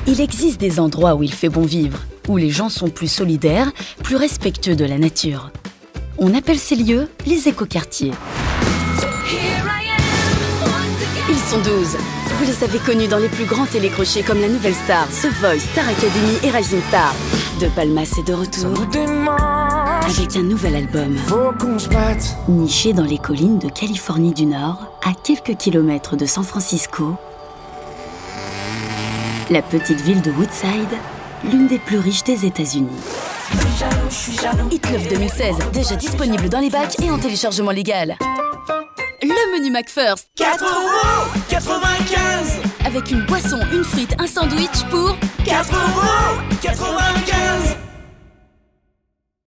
Il existe des endroits où il fait bon vivre, où les gens sont plus solidaires, plus respectueux de la nature. On appelle ces lieux les écoquartiers. Ils sont 12. Vous les avez connus dans les plus grands télécrochets comme La Nouvelle Star, The Voice, Star Academy et Rising Star. De Palmas est de retour avec un nouvel album. Faut qu'on se batte. Niché dans les collines de Californie du Nord, à quelques kilomètres de San Francisco, la petite ville de Woodside, l'une des plus riches des États-Unis. Hit Love 2016, déjà disponible dans les bacs et en téléchargement légal. Le menu McFirst, 4,95 €. avec une boisson, une frite, un sandwich pour 4,95 €.